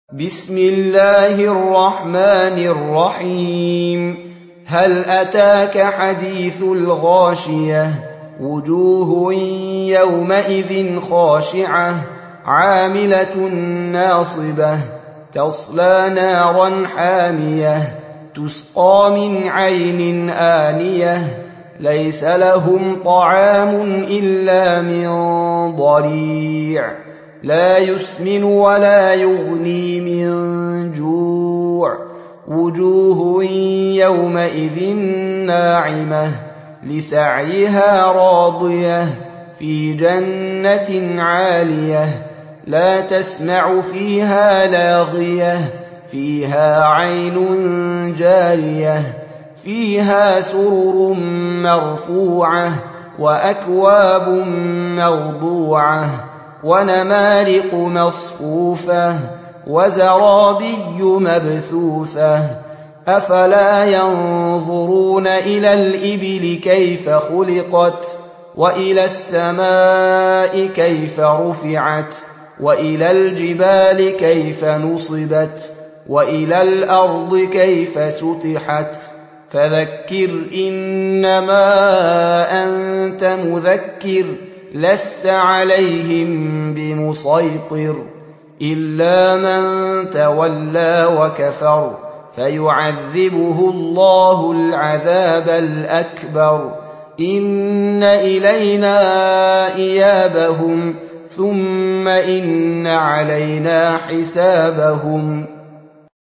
بسم الله الرحمن الرحيم. هل أتاك حديث الغاشية؟ وجوه يومئذ خاشعة عاملة ناصبة تصلى نارا حامية تسقى من عين آنية ليس لهم طعام إلا من ضريع لا يسمن ولا يغني من جوع. وجوه يومئذ ناعمة لسعيها راضية في جنة عالية لا تسمع فيها لاغية فيها عين جارية فيها سرر مرفوعة وأكواب موضوعة ونمارق مصفوفة وزرابي مبثوثة. أفلا ينظرون إلى الإبل كيف خلقت وإلى السماء كيف رفعت وإلى الجبال كيف نصبت وإلى الأرض كيف سطحت. فذكر إنما أنت مذكر لست عليهم بمسيطر إلا من تولى وكفر فيعذبه الله العذاب الأكبر. إن إلينا إيابهم ثم إن علينا حسابهم.